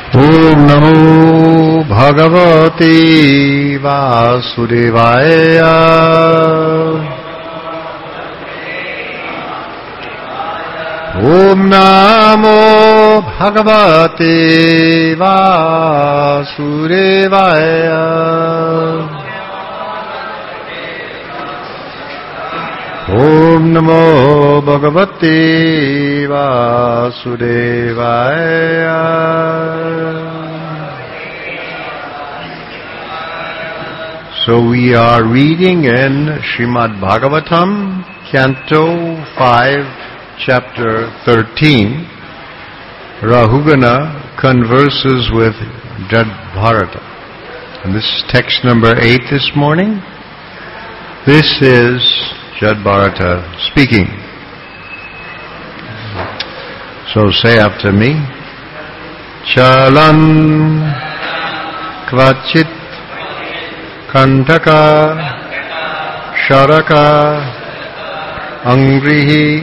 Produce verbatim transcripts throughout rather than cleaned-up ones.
Om Namo Bhagavate Vasudevaya. Om Namo Bhagavate Vasudevaya. Om Namo Bhagavate Vasudevaya. So we are reading in Srimad Bhagavatam, Canto five, Chapter thirteen. Rahugana converses with Jadbharata. And this is text number eight this morning. This is Jadbharata speaking. So say after me. Chalan kvachit kantaka sharaka angrihi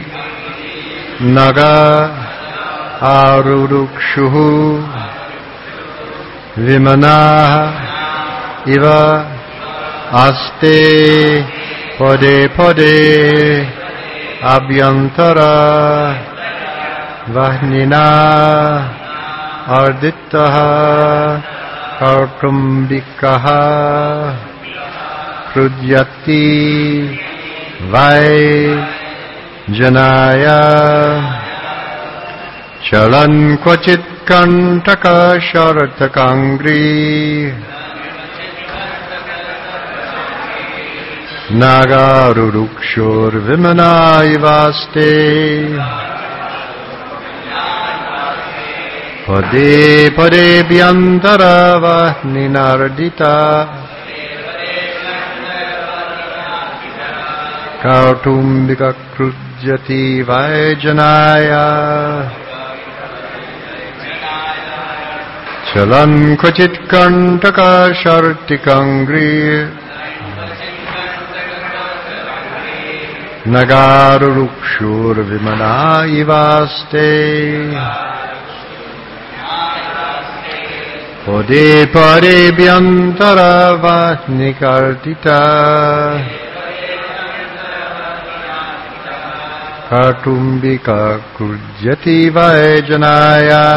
naga arurukshuhu vimanaha iva aste pade pade abhyantara vahnina ardittaha kartumbikaha krudyati vai janaya chalan kvachit kantaka sharatakangri nagarurukshur vimanaivaste pade pade vyantara vahninardita kautumbika krujyati vajanaya chalan kvachit kantaka shartikangri nagarurukshur vimanaivaste pade pade vyantara vahnikardita kartumbika krujyati vajanaya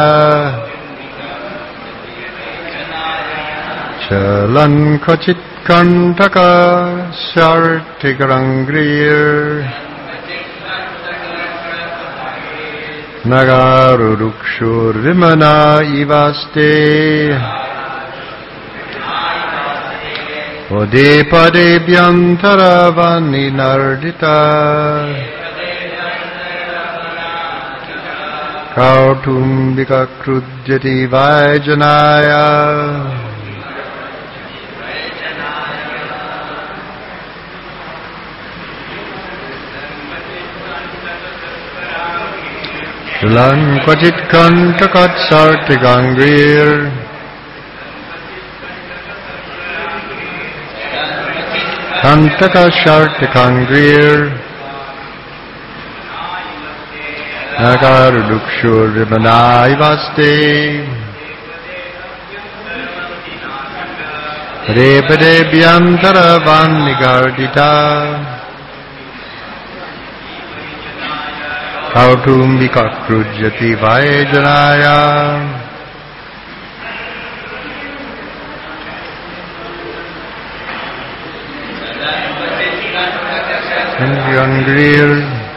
chalan kvachit kantaka shartikarangrir nagarurukshur vimana ivaste pade pade vyantara vaninardita kautumbika krujyati vajanaya chalan kvachit kantakat sartikangrir kantaka sartikangrir nagarurukshur vimanaivaste pade pade vyantara vanigardita kautumbika krujyati vajanaya Angrir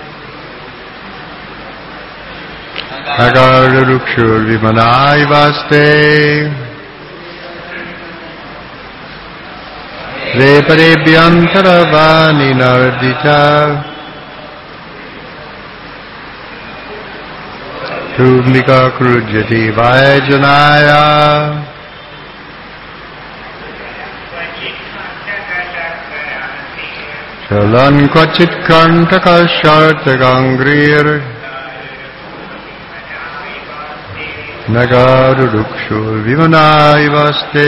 nagarurukshur vimanaivaste pade vyantara vaninardita kautumbika krujyati vajanaya chalan kvachit kantaka shartakangrir nagarurukshur vimanaivaste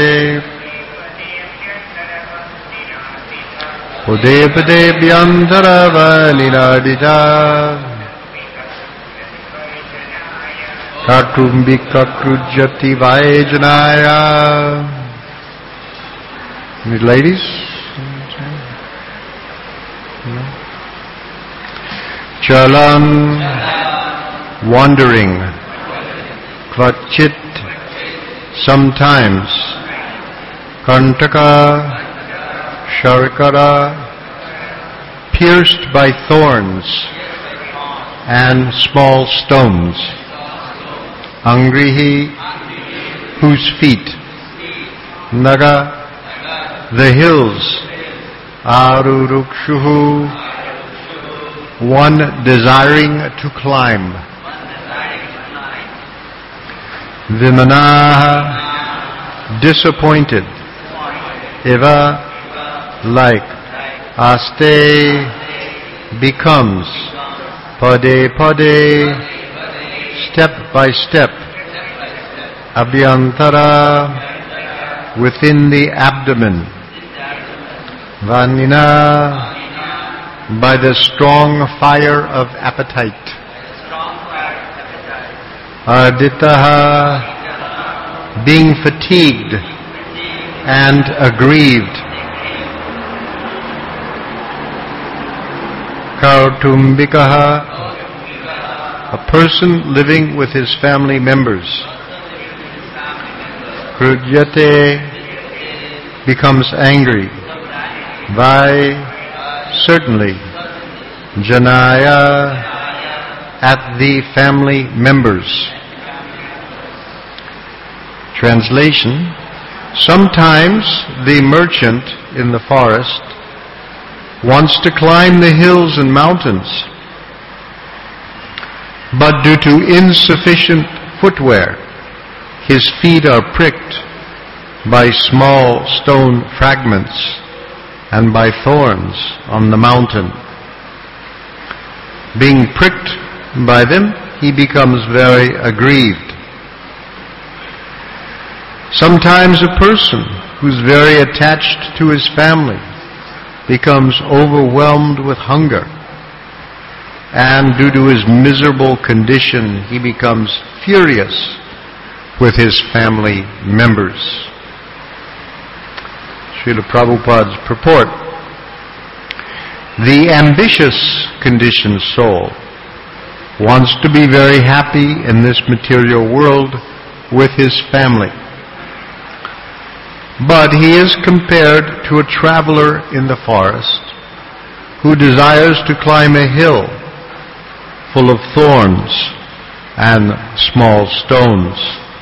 pade pade vyantara vaninardita Kautumbika krujati vajanaya. Any ladies? Chalam, wandering. Kvachit, sometimes. Kantaka, Sharkara, pierced by thorns and small stones. Angrihi, whose feet. Naga, the hills. Arurukshuhu, one desiring to climb. Vimanaha, disappointed. Eva, like. Aste, becomes. Pade pade, step by step. Abhyantara, within the abdomen. Vanina, by the strong fire of appetite. Arditaha, being fatigued and aggrieved. Kautumbikaha, a person living with his family members. Krujyate, becomes angry. Vai, certainly. Janaya, at the family members. Translation: sometimes the merchant in the forest wants to climb the hills and mountains, but due to insufficient footwear, his feet are pricked by small stone fragments and by thorns on the mountain. Being pricked by them, he becomes very aggrieved. Sometimes a person who's very attached to his family becomes overwhelmed with hunger, and due to his miserable condition, he becomes furious with his family members. Srila Prabhupada's purport: the ambitious conditioned soul wants to be very happy in this material world with his family. But he is compared to a traveler in the forest who desires to climb a hill full of thorns and small stones.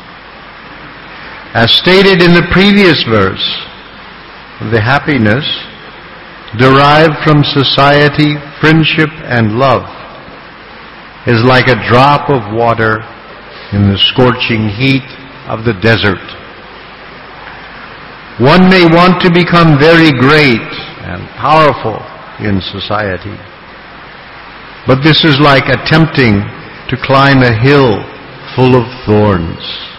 As stated in the previous verse, the happiness derived from society, friendship, and love is like a drop of water in the scorching heat of the desert. One may want to become very great and powerful in society, but this is like attempting to climb a hill full of thorns.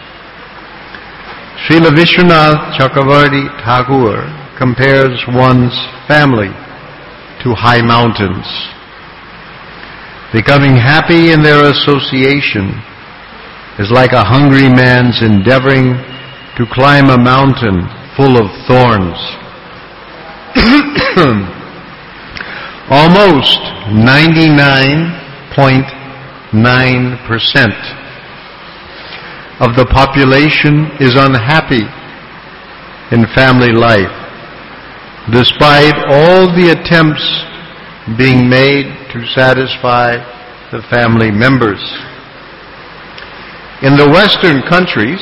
Srila Vishwanath Chakravarti Thakur compares one's family to high mountains. Becoming happy in their association is like a hungry man's endeavoring to climb a mountain full of thorns. Almost ninety-nine point nine percent of the population is unhappy in family life, despite all the attempts being made to satisfy the family members. In the Western countries,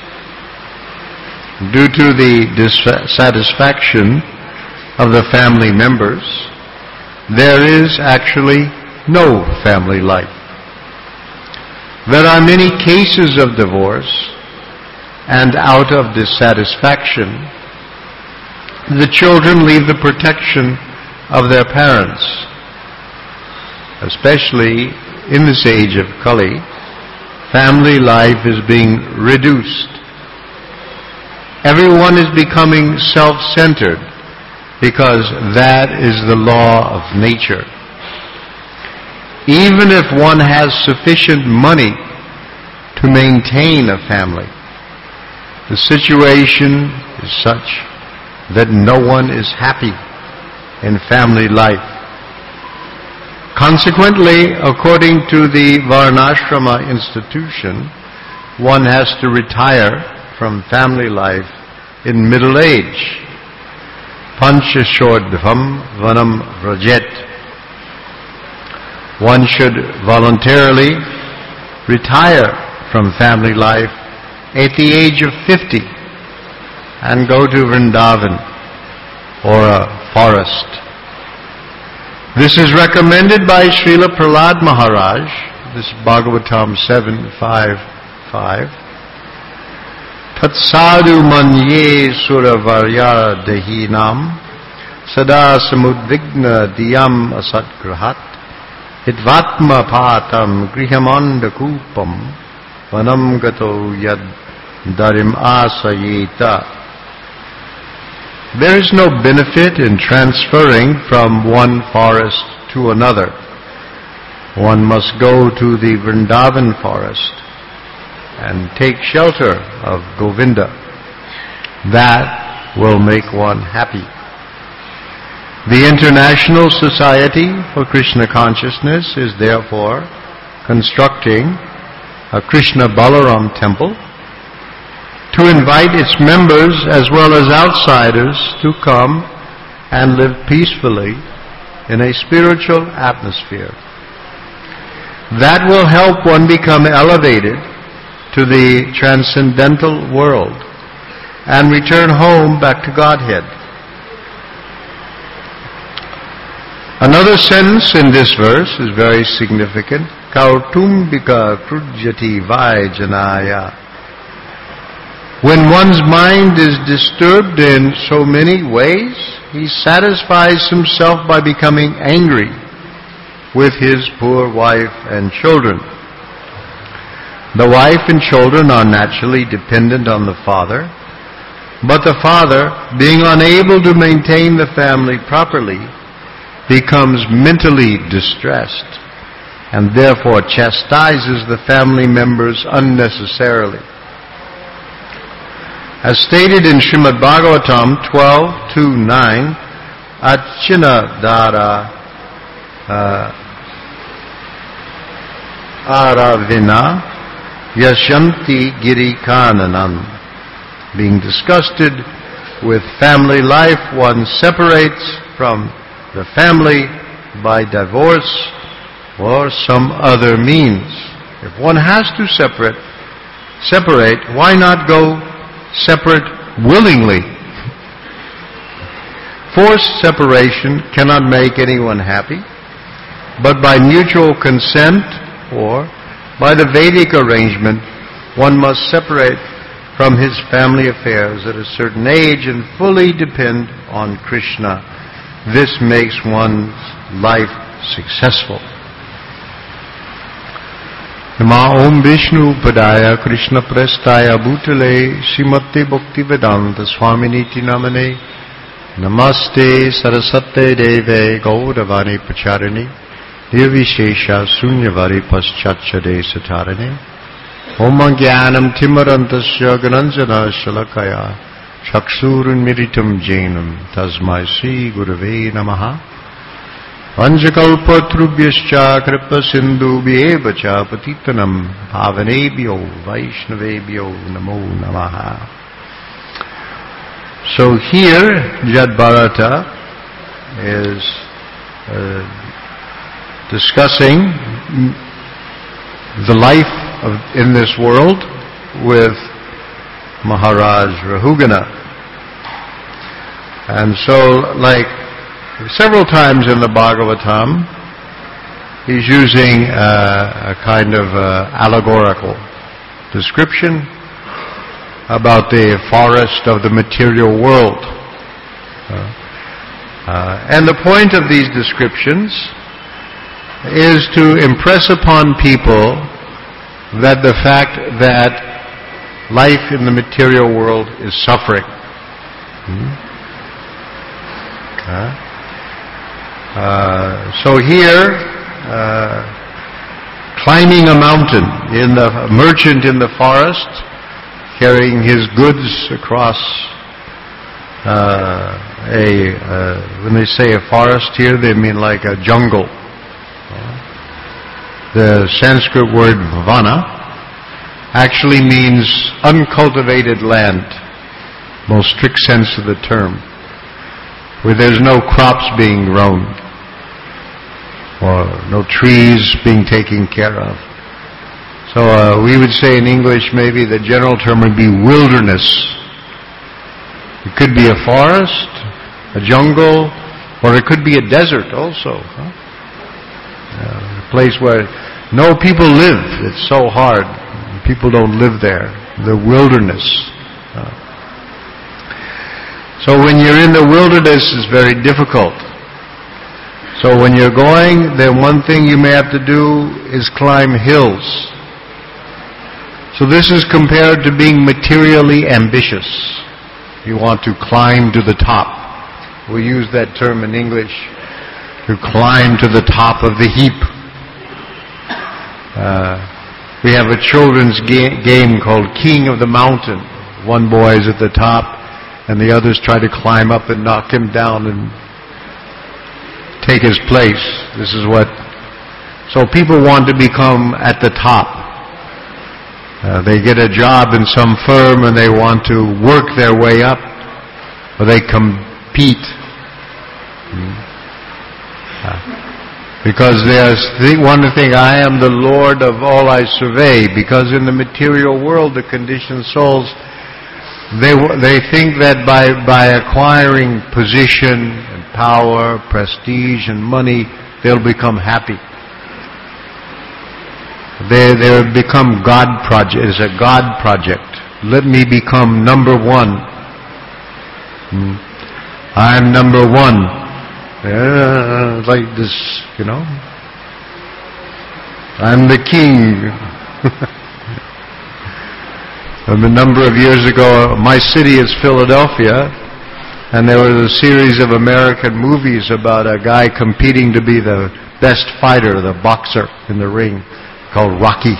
due to the dissatisfaction of the family members, there is actually no family life. There are many cases of divorce, and out of dissatisfaction, the children leave the protection of their parents. Especially in this age of Kali, family life is being reduced. Everyone is becoming self-centered because that is the law of nature. Even if one has sufficient money to to maintain a family. The situation is such that no one is happy in family life. Consequently, according to the Varnashrama institution, one has to retire from family life in middle age. Panchashodhvam vanam vrajet. One should voluntarily retire from family life at the age of fifty and go to Vrindavan or a forest. This is recommended by Srila Prahlad Maharaj. This is Bhagavatam seven five five. Tatsadu manye suravarya dehinam sada samudvigna diyam asatgrahat hitvatma patam grihamanda kupam vanam gato yad darim asayeta. There is no benefit in transferring from one forest to another. One must go to the Vrindavan forest and take shelter of Govinda. That will make one happy. The International Society for Krishna Consciousness is therefore constructing a Krishna Balaram temple to invite its members as well as outsiders to come and live peacefully in a spiritual atmosphere. That will help one become elevated to the transcendental world and return home back to Godhead. Another sentence in this verse is very significant. Kautumbika krujyati vajanaya. When one's mind is disturbed in so many ways, he satisfies himself by becoming angry with his poor wife and children. The wife and children are naturally dependent on the father, but the father, being unable to maintain the family properly, becomes mentally distressed and therefore chastises the family members unnecessarily. As stated in Srimad Bhagavatam twelve two nine, Achina Dara uh, Aravina Yashanti Giri Kananam. Being disgusted with family life, one separates from the family by divorce or some other means. If one has to separate, separate, why not go separate willingly? Forced separation cannot make anyone happy, but by mutual consent or by the Vedic arrangement, one must separate from his family affairs at a certain age and fully depend on Krishna. This makes one's life successful. Nama Om Vishnu Padaya Krishna Prestaya Bhutale Srimate Bhakti Vedanta Swaminiti Namane Namaste Sarasate Deve Gauravani Pacharani Nirvishesha Sunyavari Paschachade Satarane Om Jnanam Timarantasya Gananjana Shalakaya Chaksurun Miritam Jainam Tasmai Sri Gurave Namaha Vanjakalpatrubhyascha kripa sindhu bhyevacha patitanam bhavanebhyo vaishnavebhyo namo namaha. So here Jadbharata is uh, discussing the life of, in this world with Maharaj Rahugana. And so, like several times in the Bhagavatam, he's using uh, a kind of uh, allegorical description about the forest of the material world. Uh, uh, and the point of these descriptions is to impress upon people that the fact that life in the material world is suffering. Hmm? Uh, Uh, so here, uh, climbing a mountain, in the a merchant in the forest, carrying his goods across uh, a, uh, when they say a forest here, they mean like a jungle. The Sanskrit word vana actually means uncultivated land, most strict sense of the term, where there's no crops being grown, or no trees being taken care of. So uh, we would say in English maybe the general term would be wilderness. It could be a forest, a jungle, or it could be a desert also. Huh? Uh, a place where no people live. It's so hard. People don't live there. The wilderness. Uh, so when you're in the wilderness, it's very difficult. So when you're going, then one thing you may have to do is climb hills. So this is compared to being materially ambitious. You want to climb to the top. We use that term in English, to climb to the top of the heap. Uh, we have a children's ga- game called King of the Mountain. One boy is at the top, and the others try to climb up and knock him down and take his place. This is what... So people want to become at the top. Uh, they get a job in some firm and they want to work their way up, or they compete. Hmm. Uh, because there's the one thing, I am the Lord of all I survey, because in the material world, the conditioned souls, they they think that by, by acquiring position and power, prestige and money, they'll become happy. They they become God project. It's a God project. Let me become number one. Hmm. I'm number one. Uh, like this, you know. I'm the king. And a number of years ago, my city is Philadelphia, and there was a series of American movies about a guy competing to be the best fighter, the boxer in the ring, called Rocky.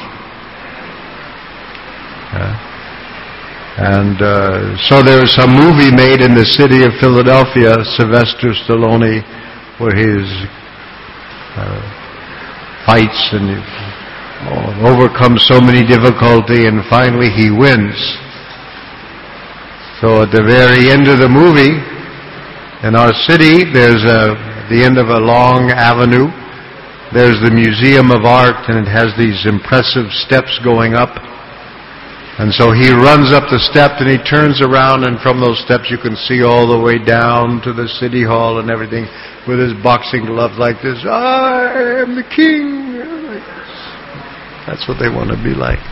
Uh, and uh, so there was a movie made in the city of Philadelphia, Sylvester Stallone, where he uh, fights and he oh, overcomes so many difficulty, and finally he wins. So at the very end of the movie, in our city, there's a, the end of a long avenue. There's the Museum of Art, and it has these impressive steps going up. And so he runs up the steps and he turns around, and from those steps you can see all the way down to the city hall and everything, with his boxing gloves like this. I am the king. Like this. That's what they want to be like.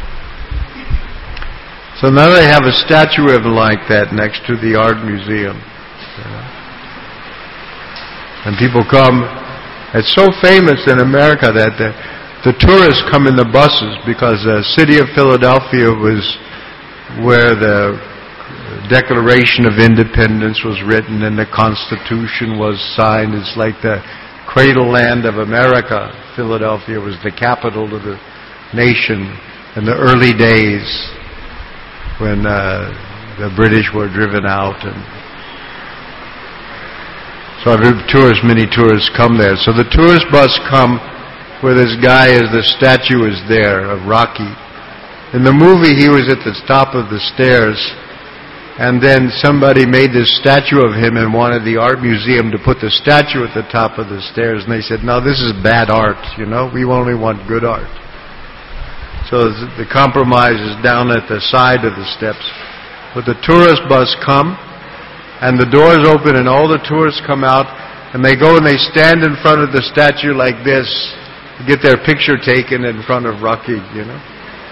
So now they have a statue of him like that next to the art museum. And people come. It's so famous in America that the, the tourists come in the buses, because the city of Philadelphia was where the Declaration of Independence was written and the Constitution was signed. It's like the cradle land of America. Philadelphia was the capital of the nation in the early days when uh, the British were driven out. And so tourists, many tourists come there. So the tourist bus come where this guy is, the statue is there of Rocky. In the movie, he was at the top of the stairs, and then somebody made this statue of him and wanted the art museum to put the statue at the top of the stairs, and they said, no, this is bad art, you know, we only want good art. So the compromise is down at the side of the steps. But the tourist bus come, and the doors open and all the tourists come out, and they go and they stand in front of the statue like this to get their picture taken in front of Rocky, you know.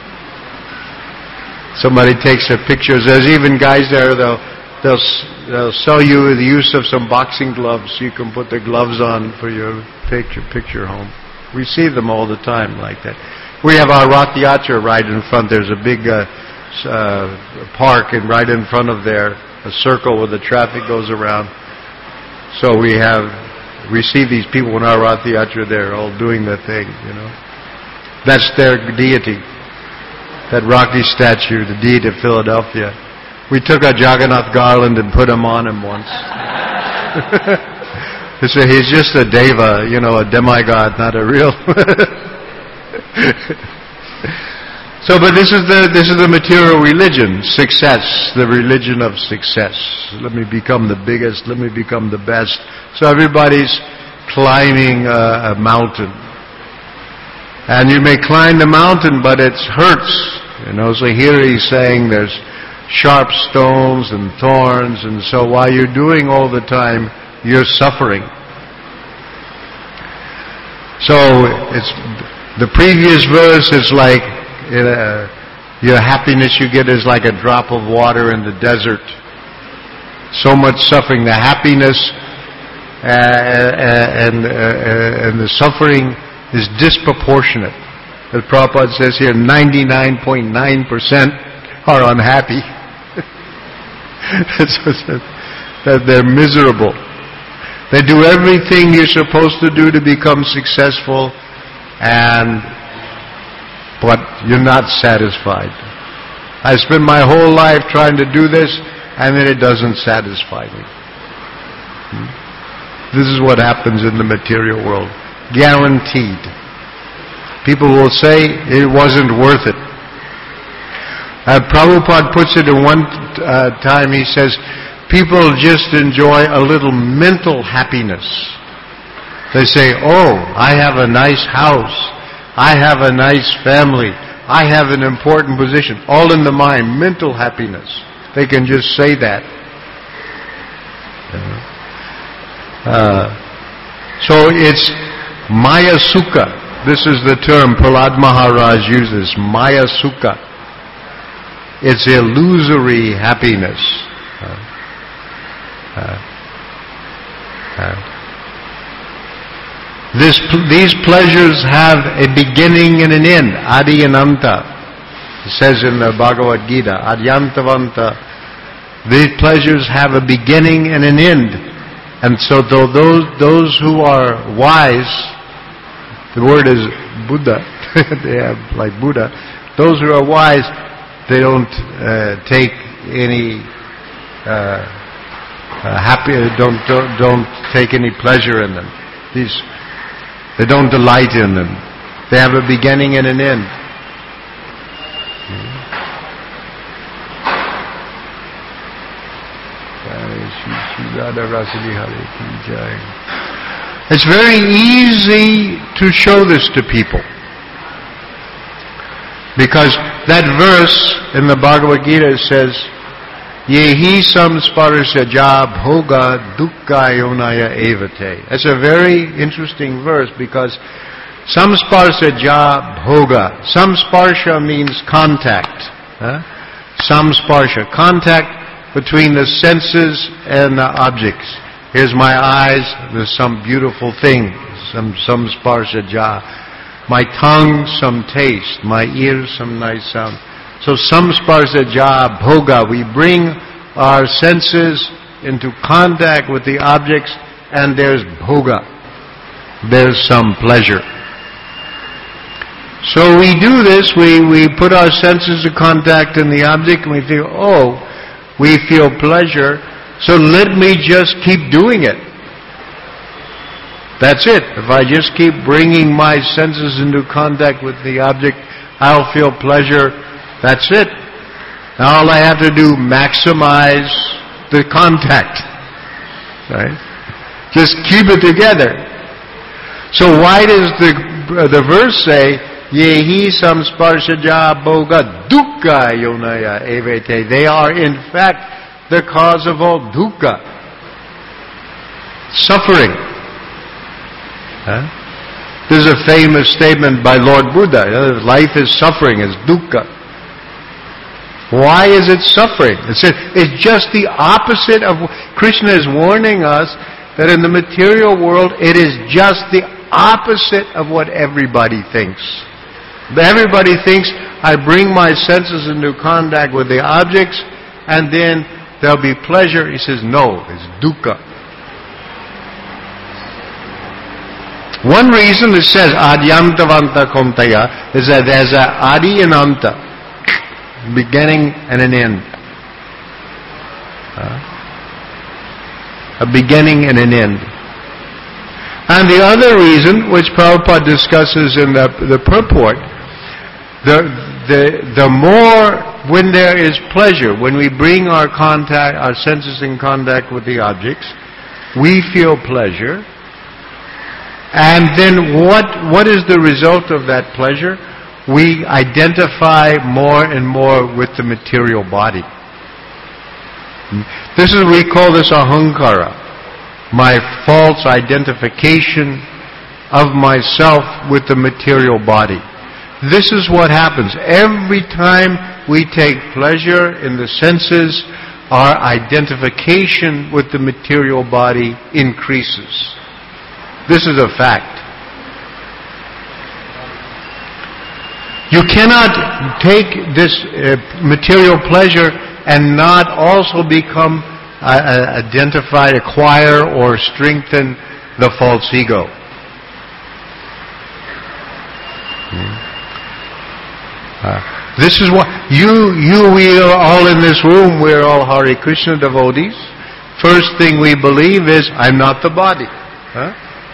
Somebody takes their pictures. There's even guys there, they'll, they'll, they'll sell you the use of some boxing gloves so you can put the gloves on for your picture, picture home. We see them all the time like that. We have our Rath Yatra right in front. There's a big uh, uh, park, and right in front of there, a circle where the traffic goes around. So we have, we see these people in our Rath Yatra there all doing the thing, you know. That's their deity. That rocky statue, the deity of Philadelphia. We took a Jagannath garland and put him on him once. So he's just a deva, you know, a demigod, not a real. So, but this is the this is the material religion, success, the religion of success. Let me become the biggest. Let me become the best. So everybody's climbing a, a mountain, and you may climb the mountain, but it hurts. You know, so here he's saying there's sharp stones and thorns, and so while you're doing all the time, you're suffering. So it's the previous verse is like uh, your happiness you get is like a drop of water in the desert. So much suffering. The happiness uh, and uh, and the suffering is disproportionate. As Prabhupada says here, ninety-nine point nine percent are unhappy. That they're miserable. They do everything you're supposed to do to become successful, and but you're not satisfied. I spend my whole life trying to do this, and then it doesn't satisfy me. This is what happens in the material world. Guaranteed. People will say it wasn't worth it. Uh, Prabhupada puts it in one uh, time, he says, people just enjoy a little mental happiness. They say, oh, I have a nice house. I have a nice family. I have an important position. All in the mind, mental happiness. They can just say that. Uh, so it's Maya Sukha. This is the term Prahlad Maharaj uses, Maya Sukha. It's illusory happiness. Uh, uh, uh. This, these pleasures have a beginning and an end, Adi and Anta. It says in the Bhagavad Gita, Adyantavanta. These pleasures have a beginning and an end. And so though those, those who are wise, the word is Buddha, they have like Buddha, those who are wise, they don't uh, take any uh, uh, happy, don't, don't don't take any pleasure in them. These, they don't delight in them. They have a beginning and an end. It's very easy to show this to people. Because that verse in the Bhagavad Gita says, Yehi samsparsya ja bhoga dukkha yonaya evate. That's a very interesting verse because samsparsya ja bhoga. Samsparsha means contact. Huh? Samsparsha, contact between the senses and the objects. Here's my eyes, there's some beautiful thing, some samsparsha ja. My tongue, some taste. My ears, some nice sound. So samsparsha ja bhoga. We bring our senses into contact with the objects, and there's bhoga. There's some pleasure. So we do this. We we put our senses in contact in the object, and we feel, oh, we feel pleasure. So let me just keep doing it. That's it. If I just keep bringing my senses into contact with the object, I'll feel pleasure. That's it. Now all I have to do, maximize the contact. Right? Just keep it together. So why does the the verse say, Yehi samsparsha ja bhoga dukkha yonaya evate? They are in fact the cause of all dukkha. Suffering. Huh? This is a famous statement by Lord Buddha. Life is suffering, is dukkha. Why is it suffering? It's, it's just the opposite of... Krishna is warning us that in the material world, it is just the opposite of what everybody thinks. Everybody thinks, I bring my senses into contact with the objects, and then there'll be pleasure. He says, no, it's dukkha. One reason it says Adyantavanta Kauntaya is that there's a Adi and Anta, beginning and an end. Uh, a beginning and an end. And the other reason, which Prabhupada discusses in the, the purport, the, the, the more, when there is pleasure, when we bring our contact, our senses in contact with the objects, we feel pleasure. And then what, what is the result of that pleasure? We identify more and more with the material body. This is, we call this ahankara, my false identification of myself with the material body. This is what happens. Every time we take pleasure in the senses, our identification with the material body increases. This is a fact. You cannot take this uh, material pleasure and not also become uh, identified, acquire, or strengthen the false ego. Hmm. Uh, this is what you, you, we are all in this room. We're all Hare Krishna devotees. First thing we believe is, I'm not the body. Huh?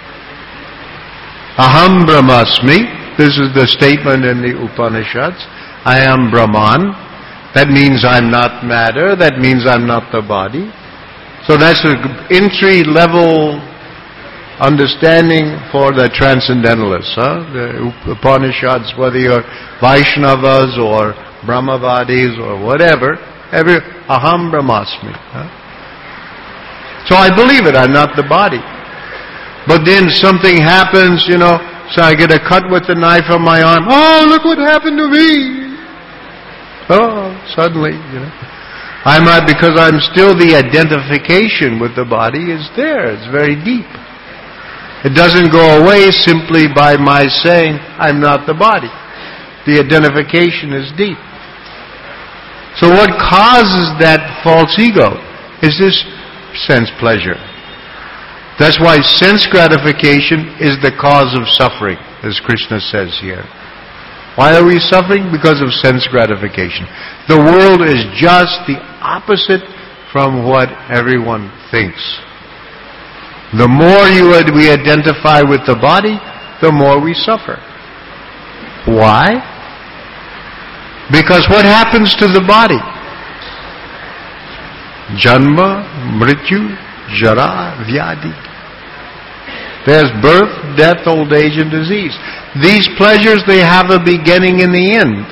Aham Brahmasmi. This is the statement in the Upanishads. I am Brahman. That means I'm not matter. That means I'm not the body. So that's an entry-level understanding for the transcendentalists. Huh? The Upanishads, whether you're Vaishnavas or Brahmavadis or whatever, every Aham Brahmasmi. Huh? So I believe it. I'm not the body. But then something happens, you know, so I get a cut with the knife on my arm. Oh, look what happened to me. Oh, suddenly, you know. I'm not, because I'm still, the identification with the body is there. It's very deep. It doesn't go away simply by my saying, I'm not the body. The identification is deep. So what causes that false ego is this sense pleasure. That's why sense gratification is the cause of suffering, as Krishna says here. Why are we suffering? Because of sense gratification. The world is just the opposite from what everyone thinks. The more you we identify with the body, the more we suffer. Why? Because what happens to the body? Janma, Mrityu, Jara, Vyadi. There's birth, death, old age, and disease. These pleasures, they have a beginning and the end.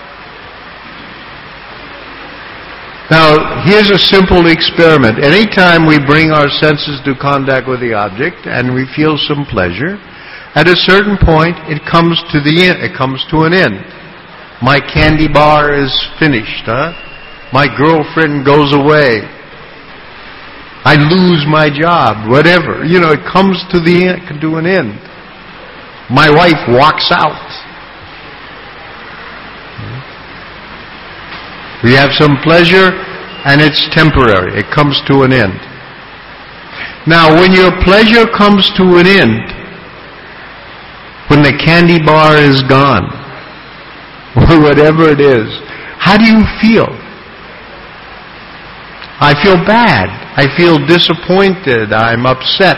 Now, here's a simple experiment. Anytime we bring our senses to contact with the object and we feel some pleasure, at a certain point it comes to the end, it comes to an end. My candy bar is finished, huh? My girlfriend goes away. I lose my job, whatever. You know, it comes to the end, to an end. My wife walks out. We have some pleasure, and it's temporary. It comes to an end. Now, when your pleasure comes to an end, when the candy bar is gone, or whatever it is, how do you feel? I feel bad. I feel disappointed. I'm upset.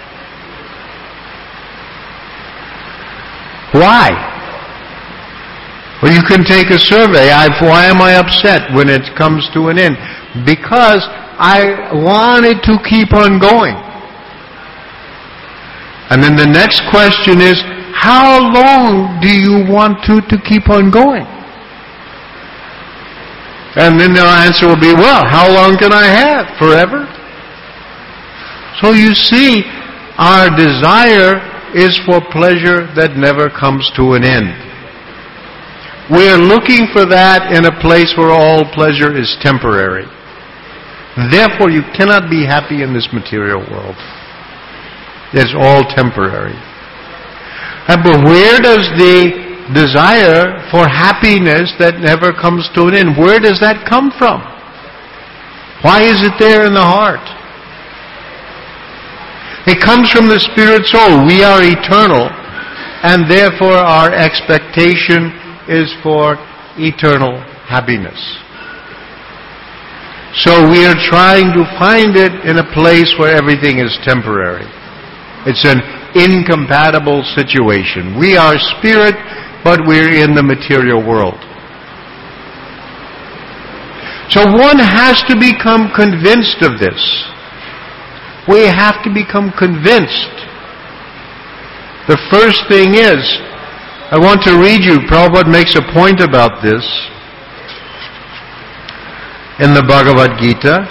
Why? Well, you can take a survey. I, why am I upset when it comes to an end? Because I wanted to keep on going. And then the next question is, how long do you want to, to keep on going? And then the answer will be, well, how long can I have? Forever? So you see, our desire is for pleasure that never comes to an end. We're looking for that in a place where all pleasure is temporary. Therefore, you cannot be happy in this material world. It's all temporary. But where does the desire for happiness that never comes to an end, where does that come from? Why is it there in the heart? It comes from the spirit soul. We are eternal, and therefore our expectation is for eternal happiness. So we are trying to find it in a place where everything is temporary. It's an incompatible situation. We are spirit, but we're in the material world. So one has to become convinced of this. We have to become convinced. The first thing is, I want to read you, Prabhupada makes a point about this in the Bhagavad Gita,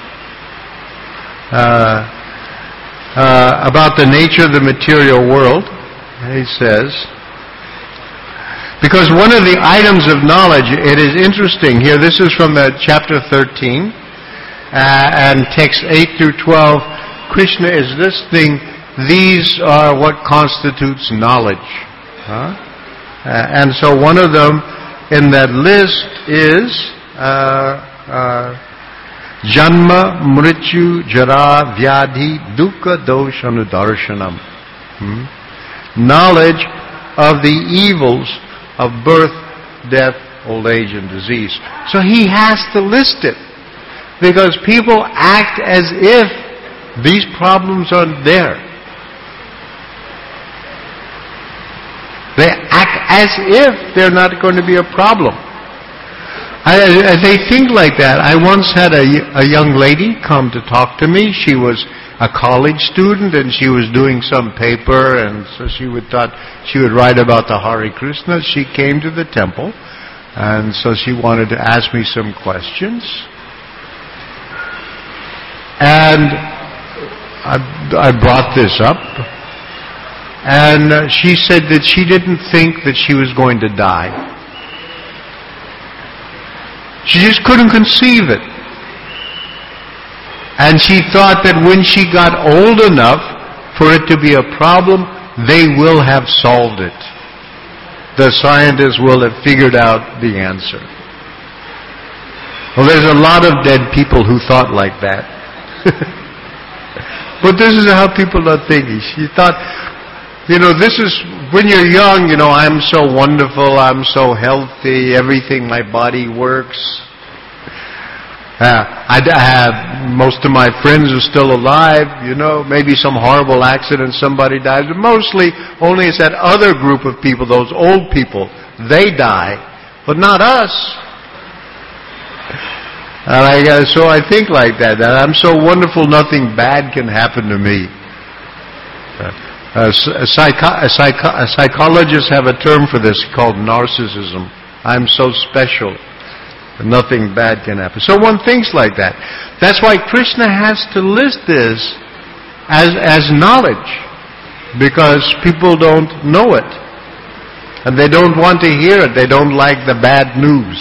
uh, uh, about the nature of the material world. He says, because one of the items of knowledge, it is interesting here, this is from the chapter thirteen, uh, and text eight through twelve, Krishna is listing, these are what constitutes knowledge. Huh? Uh, and so one of them in that list is uh, uh, Janma, Mrityu, Jara, Vyadhi, Dukkha, Dosh, Anudarshanam. Hmm? Knowledge of the evils of birth, death, old age, and disease. So he has to list it, because people act as if these problems aren't there. They act as if they're not going to be a problem. I, I, they think like that. I once had a, a young lady come to talk to me. She was a college student and she was doing some paper, and so she would thought she would write about the Hare Krishna. She came to the temple, and so she wanted to ask me some questions. And I, I brought this up, and uh, she said that she didn't think that she was going to die. She just couldn't conceive it. And she thought that when she got old enough for it to be a problem, they will have solved it. The scientists will have figured out the answer. Well, there's a lot of dead people who thought like that. But this is how people are thinking. She thought, you know, this is, when you're young, you know, I'm so wonderful, I'm so healthy, everything, my body works. Uh, I, I have, most of my friends are still alive, you know, maybe some horrible accident, somebody dies, but mostly only it's that other group of people, those old people, they die, but not us. And I, so I think like that, that I'm so wonderful, nothing bad can happen to me. Uh, a, psycho, a, psycho, a psychologists have a term for this called narcissism. I'm so special, nothing bad can happen. So one thinks like that. That's why Krishna has to list this as, as knowledge, because people don't know it. And they don't want to hear it. They don't like the bad news.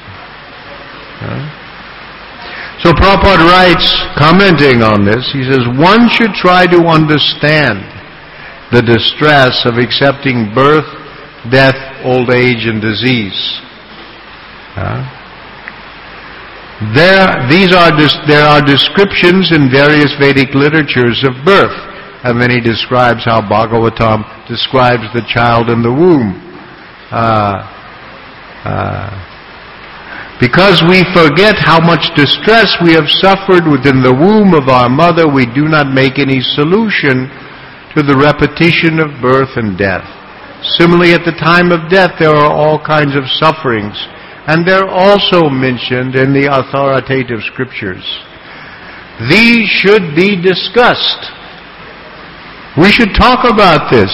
Huh? So Prabhupada writes, commenting on this, he says, one should try to understand the distress of accepting birth, death, old age, and disease. Uh, there, these are there are descriptions in various Vedic literatures of birth, and then he describes how Bhagavatam describes the child in the womb. Uh, uh, Because we forget how much distress we have suffered within the womb of our mother, we do not make any solution to the repetition of birth and death. Similarly, at the time of death, there are all kinds of sufferings, and they're also mentioned in the authoritative scriptures. These should be discussed. We should talk about this.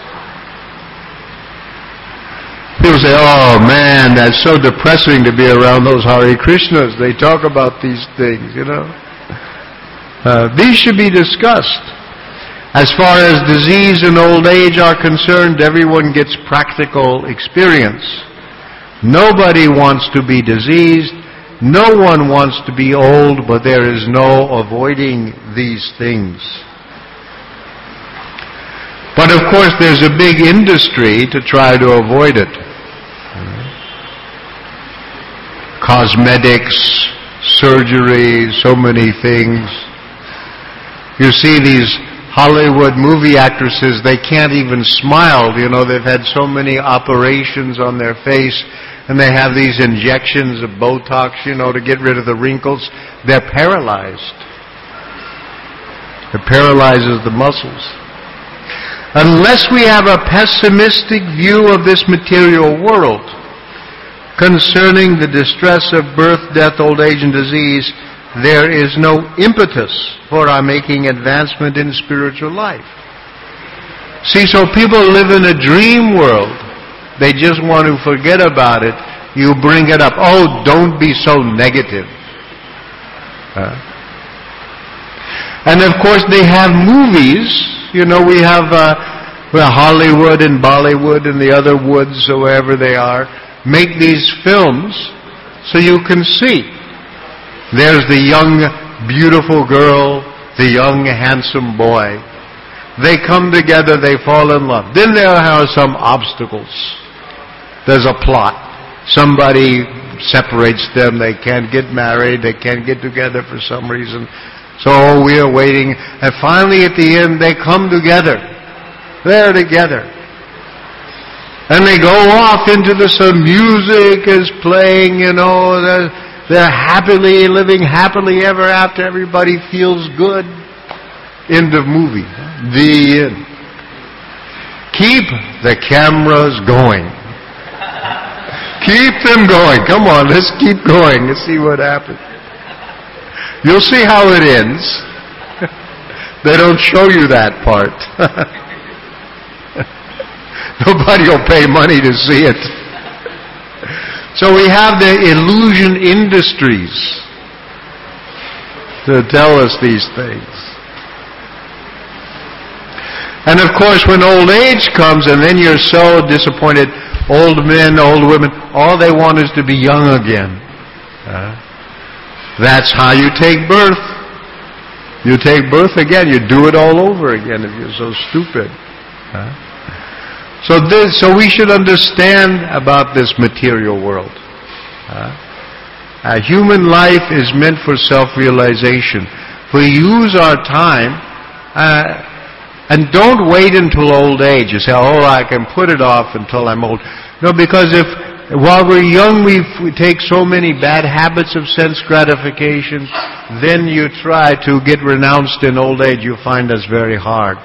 People say, oh man, that's so depressing to be around those Hare Krishnas. They talk about these things, you know. Uh, these should be discussed. As far as disease and old age are concerned, everyone gets practical experience. Nobody wants to be diseased. No one wants to be old, but there is no avoiding these things. But of course, there's a big industry to try to avoid it. Cosmetics, surgery, so many things. You see these Hollywood movie actresses, they can't even smile. You know, they've had so many operations on their face, and they have these injections of Botox, you know, to get rid of the wrinkles. They're paralyzed. It paralyzes the muscles. Unless we have a pessimistic view of this material world concerning the distress of birth, death, old age, and disease, there is no impetus for our making advancement in spiritual life. See, so people live in a dream world. They just want to forget about it. You bring it up. Oh, don't be so negative. Uh, and of course they have movies. You know, we have uh, well, Hollywood and Bollywood and the other woods or wherever they are, make these films so you can see. There's the young, beautiful girl, the young, handsome boy. They come together, they fall in love. Then there are some obstacles. There's a plot. Somebody separates them. They can't get married. They can't get together for some reason. So we are waiting. And finally at the end, they come together. They're together. And they go off into the sun. Music is playing, you know. They're, they're happily living happily ever after. Everybody feels good. End of movie. The end. Keep the cameras going. Keep them going. Come on, let's keep going and see what happens. You'll see how it ends. They don't show you that part. Nobody will pay money to see it. So we have the illusion industries to tell us these things. And of course, when old age comes and then you're so disappointed, old men, old women, all they want is to be young again. Uh, that's how you take birth. You take birth again. You do it all over again if you're so stupid. Uh, so this, so we should understand about this material world. Uh, uh, human life is meant for self-realization. We use our time, uh, and don't wait until old age. You say, oh, I can put it off until I'm old. No, because if while we're young we, we take so many bad habits of sense gratification, then you try to get renounced in old age, you find us very hard.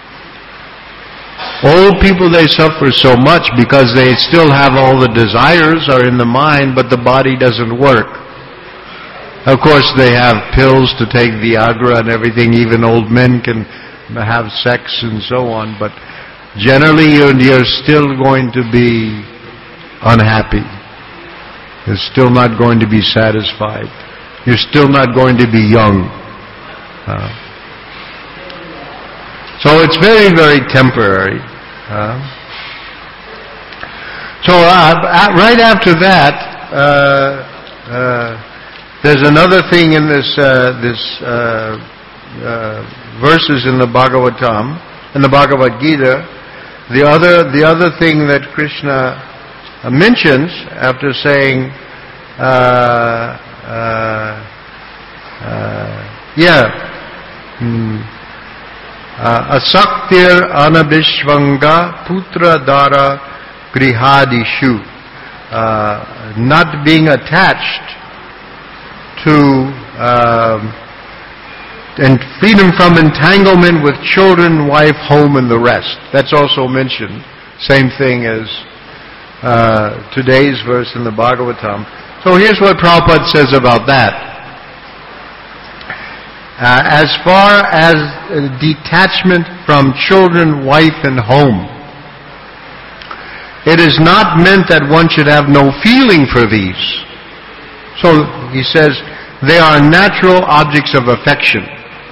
Old people, they suffer so much because they still have all the desires are in the mind, but the body doesn't work. Of course, they have pills to take, Viagra and everything. Even old men can have sex and so on, but generally you're, you're still going to be unhappy. You're still not going to be satisfied. You're still not going to be young. Uh, so it's very, very temporary. Uh, so uh, right after that, uh, uh, there's another thing in this uh, this uh, uh, verses in the Bhagavatam, in the Bhagavad Gita. The other the other thing that Krishna uh, mentions after saying, uh, uh, uh, yeah. Hmm, Uh, asaktir anabhishvanga putra dara grihadishu. Uh, not being attached to um, and freedom from entanglement with children, wife, home, and the rest. That's also mentioned. Same thing as uh, today's verse in the Bhagavatam. So here's what Prabhupada says about that. Uh, as far as uh, detachment from children, wife, and home, it is not meant that one should have no feeling for these. So he says, they are natural objects of affection.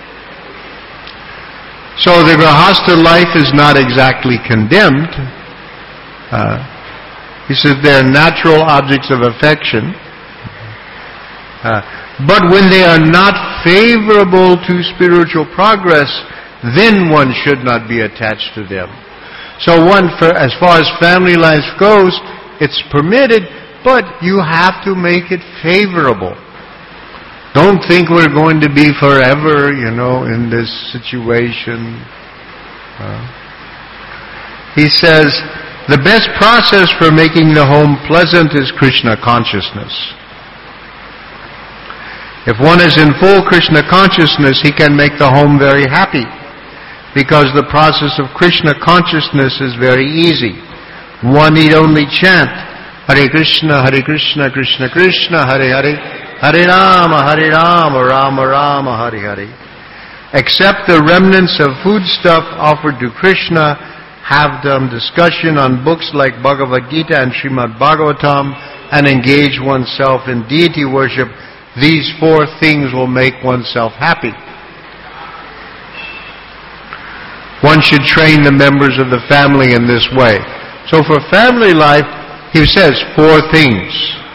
So the Grihastha life is not exactly condemned. Uh, he says they are natural objects of affection. Uh, But when they are not favorable to spiritual progress, then one should not be attached to them. So one, for, as far as family life goes, it's permitted, but you have to make it favorable. Don't think we're going to be forever, you know, in this situation. Uh, he says, the best process for making the home pleasant is Krishna consciousness. If one is in full Krishna consciousness, he can make the home very happy, because the process of Krishna consciousness is very easy. One need only chant, Hare Krishna, Hare Krishna, Krishna Krishna, Hare Hare, Hare Rama, Hare Rama, Rama Rama, Hare Hare. Accept the remnants of foodstuff offered to Krishna, have them discussion on books like Bhagavad Gita and Srimad Bhagavatam, and engage oneself in deity worship. These four things will make oneself happy. One should train the members of the family in this way. So for family life, he says four things.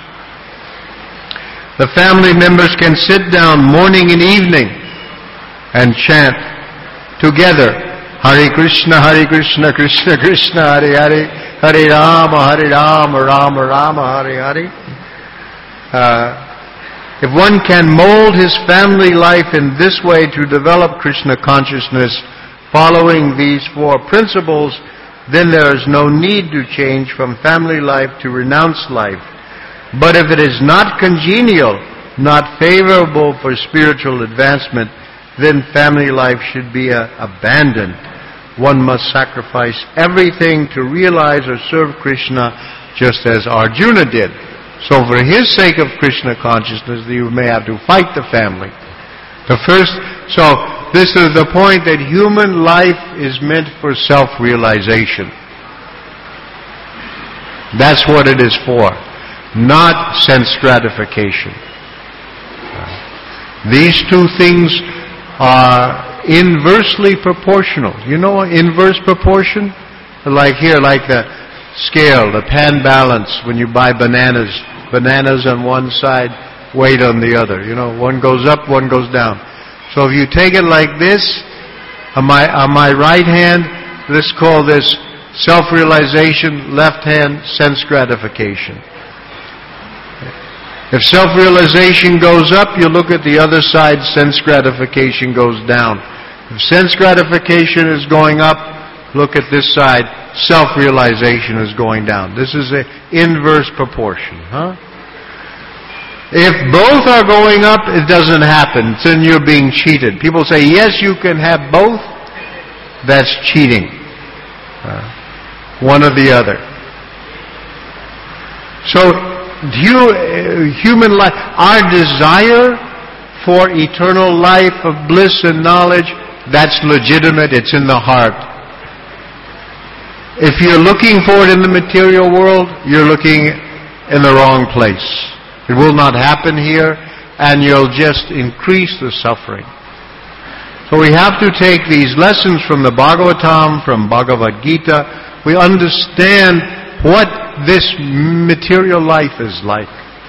The family members can sit down morning and evening and chant together, Hare Krishna, Hare Krishna, Krishna Krishna, Hare Hare, Hare Rama, Hare Rama, Rama Rama, Hare Hare. Uh, If one can mold his family life in this way to develop Krishna consciousness, following these four principles, then there is no need to change from family life to renounced life. But if it is not congenial, not favorable for spiritual advancement, then family life should be uh, abandoned. One must sacrifice everything to realize or serve Krishna, just as Arjuna did. So for his sake of Krishna consciousness, you may have to fight the family. The first, so this is the point that human life is meant for self-realization. That's what it is for, not sense gratification. These two things are inversely proportional. You know inverse proportion? Like here, like the scale, the pan balance when you buy bananas. Bananas on one side, weight on the other. You know, one goes up, one goes down. So if you take it like this, on my, on my right hand, let's call this self-realization, left hand, sense gratification. If self-realization goes up, you look at the other side, sense gratification goes down. If sense gratification is going up, look at this side, self-realization is going down. This is an inverse proportion, huh? If both are going up, it doesn't happen. Then you're being cheated. People say, yes, you can have both. That's cheating. Uh, one or the other. So, you, uh, human life, our desire for eternal life of bliss and knowledge, that's legitimate. It's in the heart. If you're looking for it in the material world, you're looking in the wrong place. It will not happen here, and you'll just increase the suffering. So we have to take these lessons from the Bhagavatam, from Bhagavad Gita. We understand what this material life is like.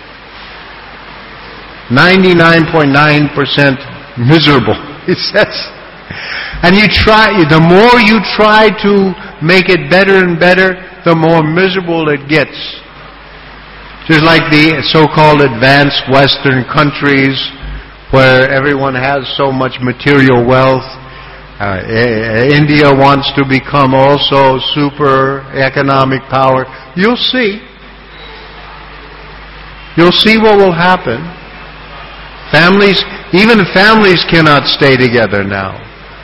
ninety-nine point nine percent miserable, it says. And you try, the more you try to make it better and better, the more miserable it gets. Just like the so-called advanced Western countries where everyone has so much material wealth. Uh, India wants to become also super economic power. You'll see. You'll see what will happen. Families, even families cannot stay together now.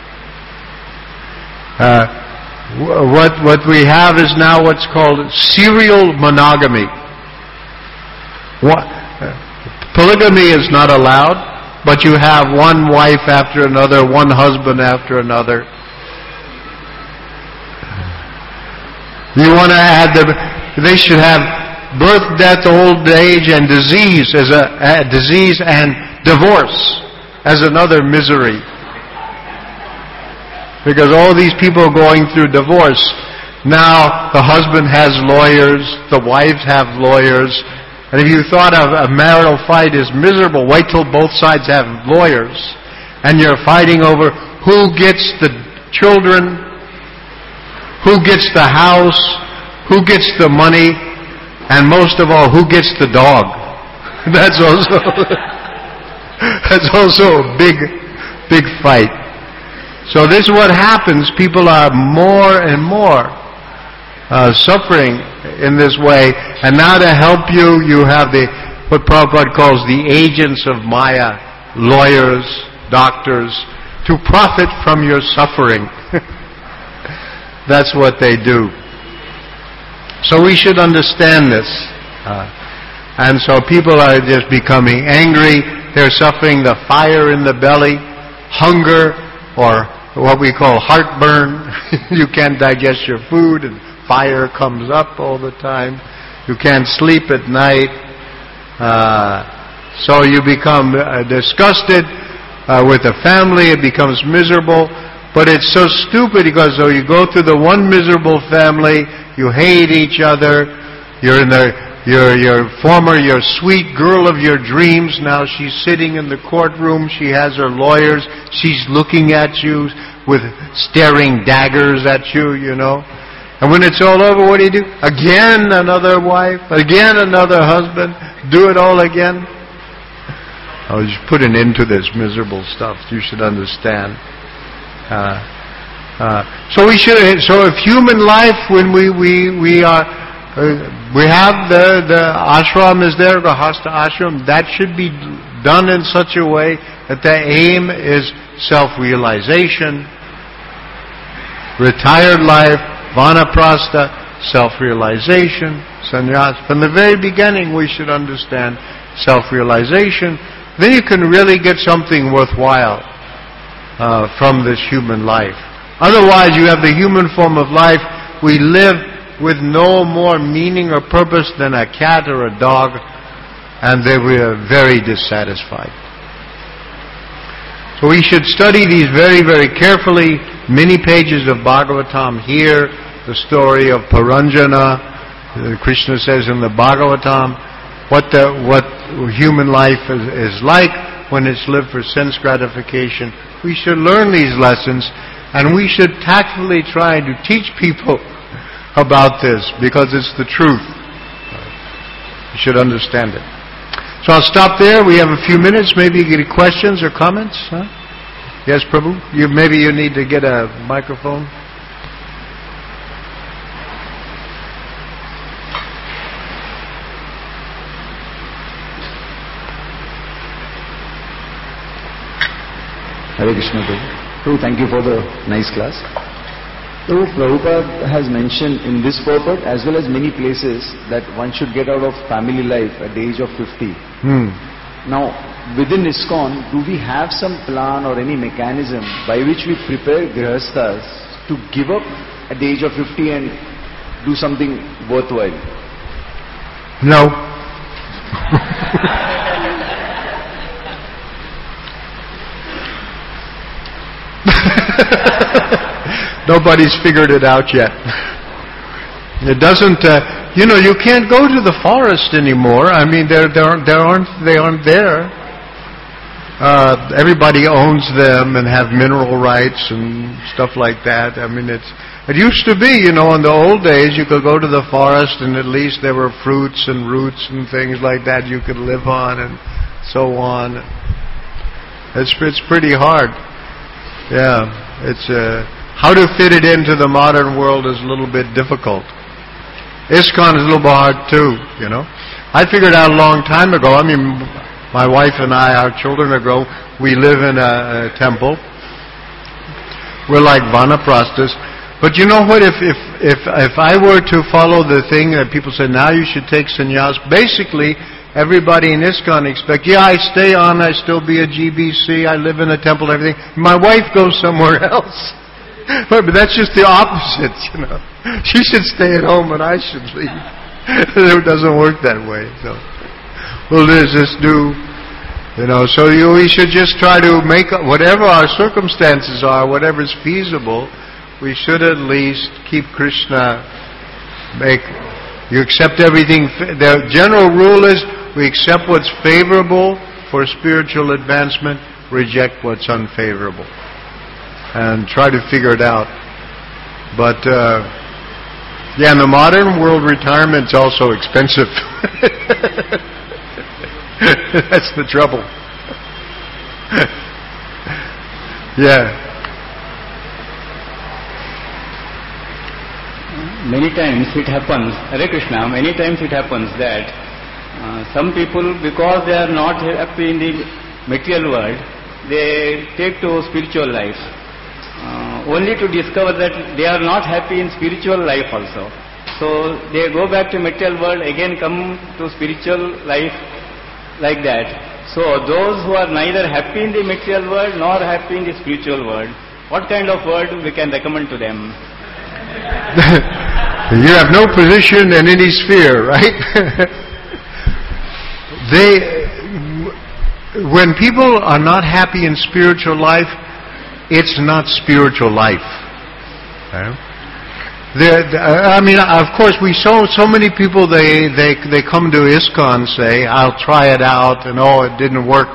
Uh, what what we have is now what's called serial monogamy. What, uh, polygamy is not allowed, but you have one wife after another, one husband after another. You want to add the, they should have birth, death, old age, and disease as a, a disease and divorce as another misery. Because all these people are going through divorce. Now the husband has lawyers, the wives have lawyers. And if you thought of a marital fight is miserable, wait till both sides have lawyers. And you're fighting over who gets the children, who gets the house, who gets the money, and most of all, who gets the dog. That's also... That's also a big, big fight. So this is what happens. People are more and more uh, suffering in this way. And now to help you, you have the what Prabhupada calls the agents of Maya, lawyers, doctors, to profit from your suffering. That's what they do. So we should understand this. Uh, and so people are just becoming angry. They're suffering the fire in the belly, hunger, or what we call heartburn. You can't digest your food and fire comes up all the time. You can't sleep at night. Uh, so you become uh, disgusted uh, with the family. It becomes miserable. But it's so stupid because so you go through the one miserable family, you hate each other, you're in the, your, your former, your sweet girl of your dreams, now she's sitting in the courtroom, she has her lawyers, she's looking at you with staring daggers at you, you know. And when it's all over, what do you do? Again another wife, again another husband, do it all again. Oh, you should put an end to this miserable stuff, you should understand. Uh, uh, so we should. So if human life, when we we we are, uh, we have the the ashram is there, the Gahastha ashram. That should be done in such a way that the aim is self-realization, retired life, vanaprastha, self-realization, sannyas. From the very beginning, we should understand self-realization. Then you can really get something worthwhile Uh, from this human life. Otherwise, you have the human form of life. We live with no more meaning or purpose than a cat or a dog, and they were very dissatisfied. So we should study these very, very carefully. Many pages of Bhagavatam here, the story of Paranjana. Uh, Krishna says in the Bhagavatam what the, what human life is, is like when it's lived for sense gratification. We should learn these lessons, and we should tactfully try to teach people about this, because it's the truth. You should understand it. So I'll stop there. We have a few minutes. Maybe you get questions or comments. Huh? Yes, Prabhu? You, maybe you need to get a microphone. Hare Krishna Prabhu. Prabhu, thank you for the nice class. Prabhu, Prabhupada has mentioned in this purport as well as many places that one should get out of family life at the age of fifty. Hmm. Now, within ISKCON, do we have some plan or any mechanism by which we prepare Grihasthas to give up at the age of fifty and do something worthwhile? No. Nobody's figured it out yet. It doesn't, uh, you know, you can't go to the forest anymore. I mean, they're, they're, they aren't, they aren't there. Uh, everybody owns them and have mineral rights and stuff like that. I mean, it's, it used to be, you know, in the old days, you could go to the forest and at least there were fruits and roots and things like that you could live on and so on. It's, it's pretty hard. Yeah, it's, uh, how to fit it into the modern world is a little bit difficult. ISKCON is a little bit hard too, you know. I figured out a long time ago, I mean, my wife and I, our children are grown, we live in a, a temple. We're like vanaprasthas. But you know what, if, if, if, if I were to follow the thing that people say, now you should take sannyas, basically, everybody in ISKCON expect, yeah, I stay on, I still be a G B C, I live in a temple and everything. My wife goes somewhere else. But that's just the opposite, you know. She should stay at home and I should leave. It doesn't work that way. So we'll just do, you know, so you, we should just try to make, whatever our circumstances are, whatever is feasible, we should at least keep Krishna, make, you accept everything. The general rule is we accept what's favorable for spiritual advancement, reject what's unfavorable. And try to figure it out. But, uh, yeah, in the modern world, retirement's also expensive. That's the trouble. Yeah. Many times it happens, Hare Krishna, many times it happens that uh, some people, because they are not happy in the material world, they take to spiritual life, uh, only to discover that they are not happy in spiritual life also. So they go back to material world, again come to spiritual life like that. So those who are neither happy in the material world nor happy in the spiritual world, what kind of word we can recommend to them? You have no position in any sphere, right? They, when people are not happy in spiritual life, it's not spiritual life. Okay? I mean, of course, we saw so many people, they, they, they come to ISKCON and say, I'll try it out, and oh, it didn't work.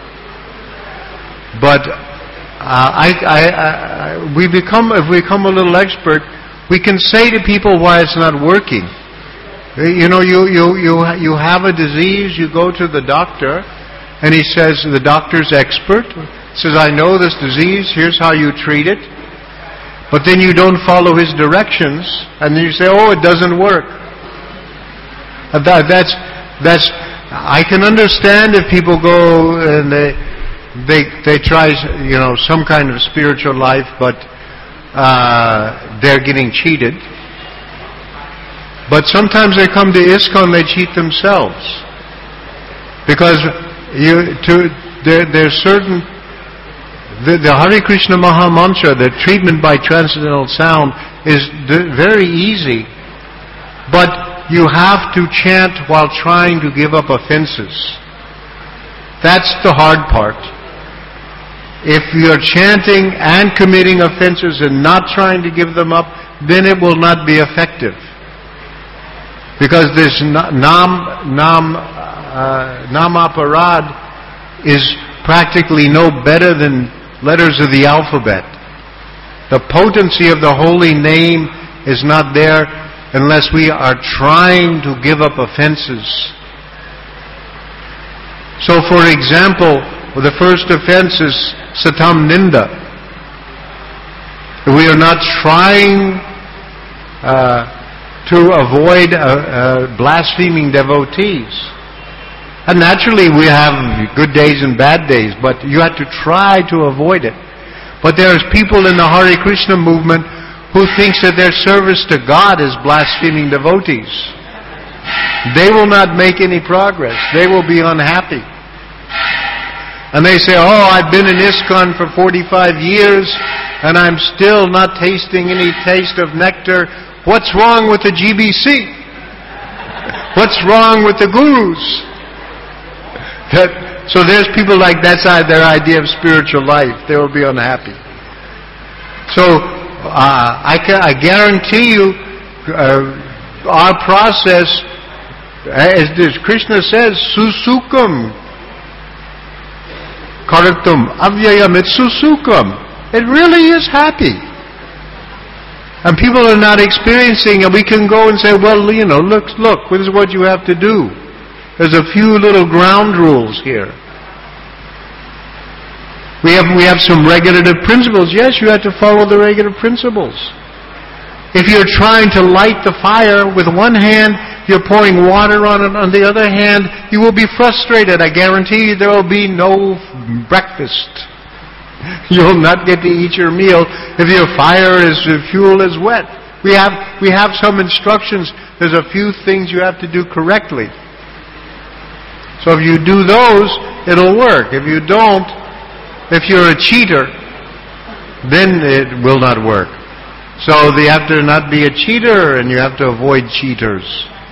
But uh, I, I, I, we become, if we become a little expert, we can say to people why it's not working. You know, you, you, you, you have a disease, you go to the doctor, and he says, the doctor's expert, says, I know this disease, here's how you treat it. But then you don't follow his directions, and then you say, oh, it doesn't work. That, that's, that's, I can understand if people go and they, they, they try, you know, some kind of spiritual life, but uh, they're getting cheated. But sometimes they come to ISKCON, they cheat themselves. Because you, to, there, there's certain, The, the Hare Krishna Maha Mantra, the treatment by transcendental sound, is d- very easy. But you have to chant while trying to give up offenses. That's the hard part. If you're chanting and committing offenses and not trying to give them up, then it will not be effective. Because this nam, nam, uh, namaparad is practically no better than letters of the alphabet. The potency of the holy name is not there unless we are trying to give up offenses. So, for example, the first offense is satam ninda. We are not trying uh, to avoid uh, uh, blaspheming devotees. And naturally we have good days and bad days, but you have to try to avoid it. But there's people in the Hare Krishna movement who thinks that their service to God is blaspheming devotees. They will not make any progress. They will be unhappy. And they say, oh, I've been in ISKCON for forty-five years and I'm still not tasting any taste of nectar. What's wrong with the G B C? What's wrong with the gurus? That, so there's people like that's their idea of spiritual life. They will be unhappy. So uh, I, can, I guarantee you, uh, our process, as this Krishna says, susukam karatum avyayam. It's susukam. It really is happy. And people are not experiencing, and we can go and say, well, you know, look, look, this is what you have to do. There's a few little ground rules here. We have we have some regulative principles. Yes, you have to follow the regulative principles. If you're trying to light the fire with one hand, you're pouring water on it. On the other hand, you will be frustrated. I guarantee you there will be no breakfast. You'll not get to eat your meal if your fire is, if fuel is wet. We have we have some instructions. There's a few things you have to do correctly. So if you do those, it'll work. If you don't, if you're a cheater, then it will not work. So you have to not be a cheater, and you have to avoid cheaters.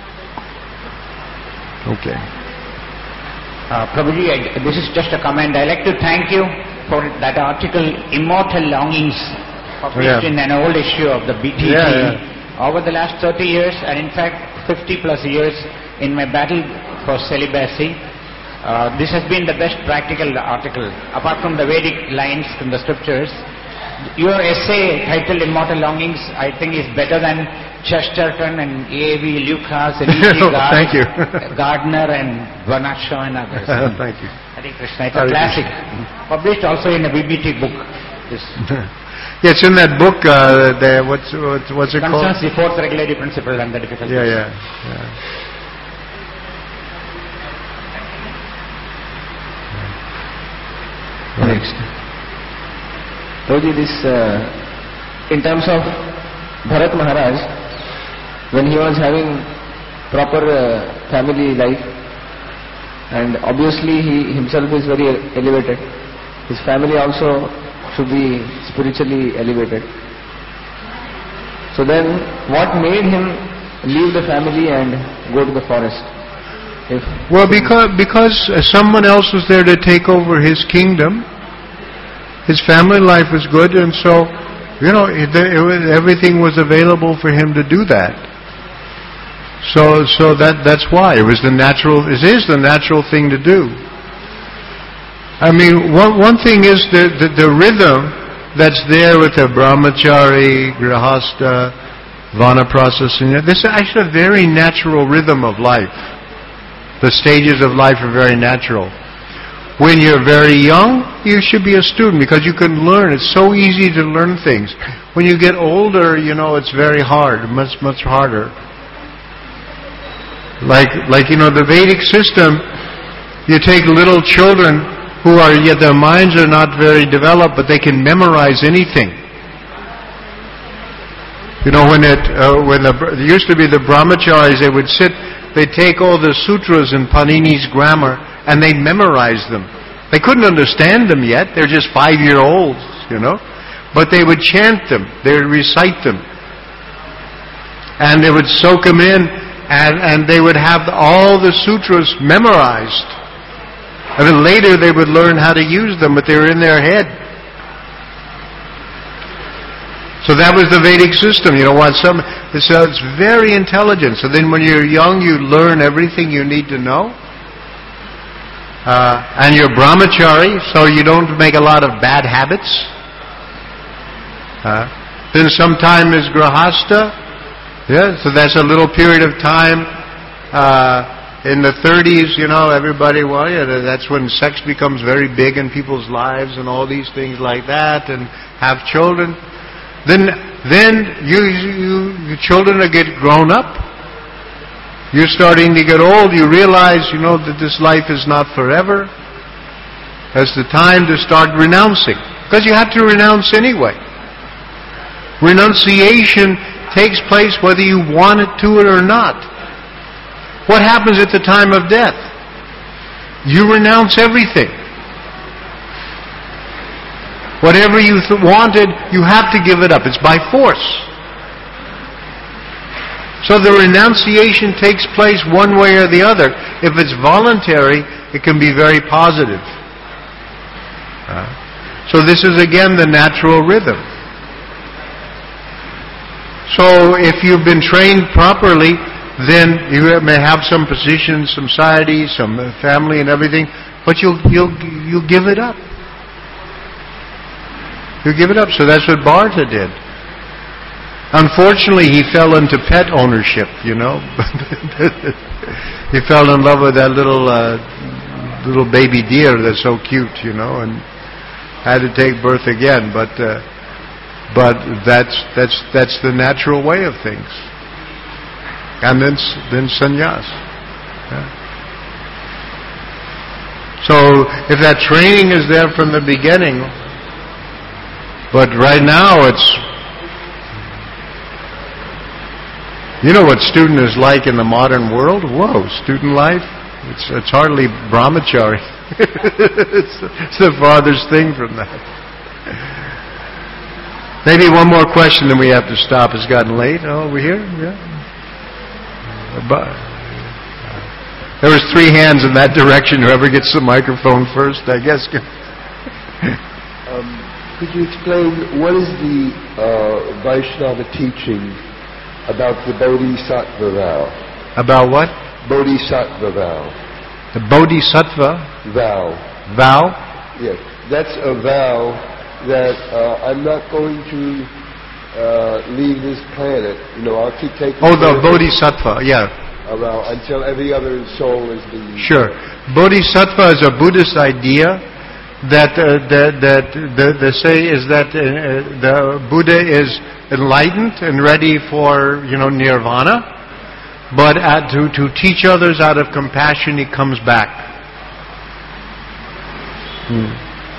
Okay. Uh, Prabhuji, I, this is just a comment. I'd like to thank you for that article, Immortal Longings, published yeah. in an old issue of the B T G. Yeah, yeah. Over the last thirty years, and in fact fifty plus years, in my battle for celibacy, uh, this has been the best practical article, apart from the Vedic lines from the scriptures. Your essay titled Immortal Longings, I think, is better than Chesterton and A V Lucas and E G Thank you. Gardner and Vanasha and others. Thank you. Hare Krishna. It's a classic. Published also in a B B T book. This Yeah, it's in that book. Uh, the, what's what's, what's it called? Concerns the fourth regulatory principle and the difficulties. Yeah, yeah, yeah. Next. Prabhuji, this uh, in terms of Bharat Maharaj, when he was having proper uh, family life, and obviously he himself is very elevated, his family also should be spiritually elevated. So then, what made him leave the family and go to the forest? If well, because because someone else was there to take over his kingdom. His family life was good, and so, you know, it, it was, everything was available for him to do that. So, so that that's why it was the natural. It is the natural thing to do. I mean, one one thing is the the, the rhythm that's there with the brahmachari, grihastha, vanaprastha. This is actually a very natural rhythm of life. The stages of life are very natural. When you're very young, you should be a student because you can learn. It's so easy to learn things. When you get older, you know, it's very hard, much, much harder. Like, like, you know, the Vedic system, you take little children who are, yet their minds are not very developed, but they can memorize anything. You know, when it, uh, when the, there used to be the brahmacharis, they would sit, they'd take all the sutras in Panini's grammar, and they'd memorize them. They couldn't understand them yet. They're just five-year-olds, you know. But they would chant them. They would recite them. And they would soak them in, and, and they would have all the sutras memorized. And then later they would learn how to use them, but they were in their head. So that was the Vedic system, you know. What some, so it's very intelligent. So then when you're young, you learn everything you need to know. Uh, and you're brahmachari, so you don't make a lot of bad habits. Uh, then sometime is grihastha. Yeah, so that's a little period of time. Uh, in the thirties, you know, everybody, well, yeah, that's when sex becomes very big in people's lives and all these things like that, and have children. Then, then you, you, your children are get grown up. You're starting to get old, you realize, you know, that this life is not forever. That's the time to start renouncing. Because you have to renounce anyway. Renunciation takes place whether you want it to it or not. What happens at the time of death? You renounce everything. Whatever you th- wanted, you have to give it up. It's by force. So the renunciation takes place one way or the other. If it's voluntary, it can be very positive. Uh, so this is again the natural rhythm. So if you've been trained properly, then you may have some position, some society, some family and everything, but you'll, you'll, you'll give it up. You'll give it up. So that's what Bharata did. Unfortunately, he fell into pet ownership, you know. He fell in love with that little uh, little baby deer that's so cute, you know, and had to take birth again. But uh, but that's that's that's the natural way of things. And then then sannyas. Yeah. So if that training is there from the beginning, but right now it's. You know what student is like in the modern world? Whoa, student life? It's, it's hardly brahmachari. it's, it's the farthest thing from that. Maybe one more question, then we have to stop. It's gotten late. Oh, over here? Yeah. There was three hands in that direction. Whoever gets the microphone first, I guess. um, could you explain what is the uh, Vaishnava teaching about the Bodhisattva vow? About what? Bodhisattva vow. The Bodhisattva vow. Vow? Yes, that's a vow that uh, I'm not going to uh, leave this planet. You know, I'll keep taking. Oh, the Bodhisattva. Yeah. around until every other soul is being... Sure. Bodhisattva is a Buddhist idea that uh, that that the, the say is that uh, the Buddha is enlightened and ready for, you know, nirvana, but at, to to teach others out of compassion he comes back. Hmm.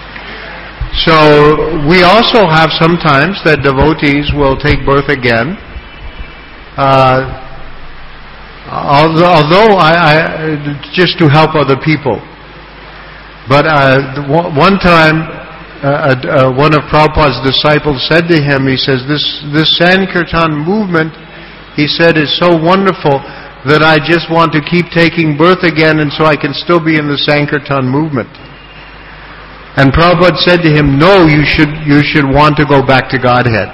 So we also have sometimes that devotees will take birth again. Uh, although, although I, I just to help other people. But uh, one time, uh, uh, one of Prabhupada's disciples said to him, he says, this, this Sankirtan movement, he said, is so wonderful that I just want to keep taking birth again and so I can still be in the Sankirtan movement. And Prabhupada said to him, no, you should, you should want to go back to Godhead.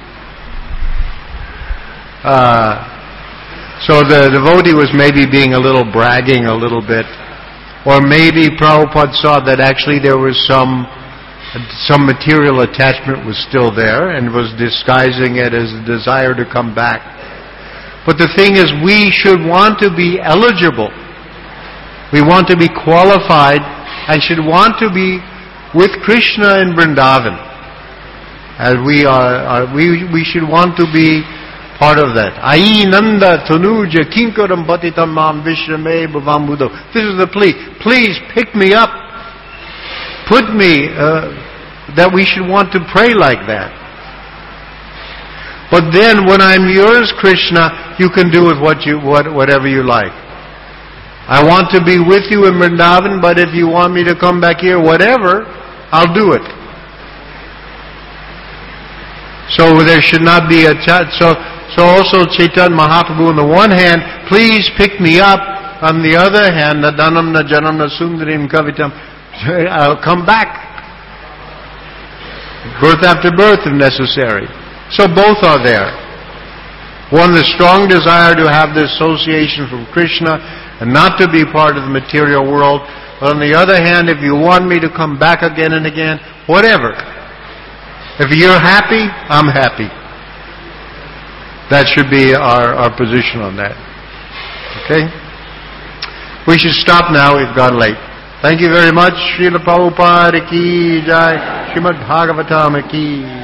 Uh, so the devotee was maybe being a little bragging a little bit. Or maybe Prabhupada saw that actually there was some some material attachment was still there and was disguising it as a desire to come back. But the thing is, we should want to be eligible. We want to be qualified and should want to be with Krishna in Vrindavan. As we are, are we we should want to be part of that. Ai nanda tanuja kinkaram patitam mam vishrame bhavam buddho. This is the plea. Please pick me up. Put me, uh, that we should want to pray like that. But then when I'm yours, Krishna, you can do with what you, what, whatever you like. I want to be with you in Vrindavan, but if you want me to come back here, whatever, I'll do it. So there should not be a... Ch- so So also Chaitanya Mahaprabhu on the one hand, please pick me up. On the other hand, Nadanam na janam na sundarim kavitam, I'll come back. Birth after birth if necessary. So both are there. One, the strong desire to have the association from Krishna and not to be part of the material world. But on the other hand, if you want me to come back again and again, whatever. If you're happy, I'm happy. That should be our, our position on that. Okay? We should stop now. We've gone late. Thank you very much. Srila Prabhupada ki jai. Srimad Bhagavatam ki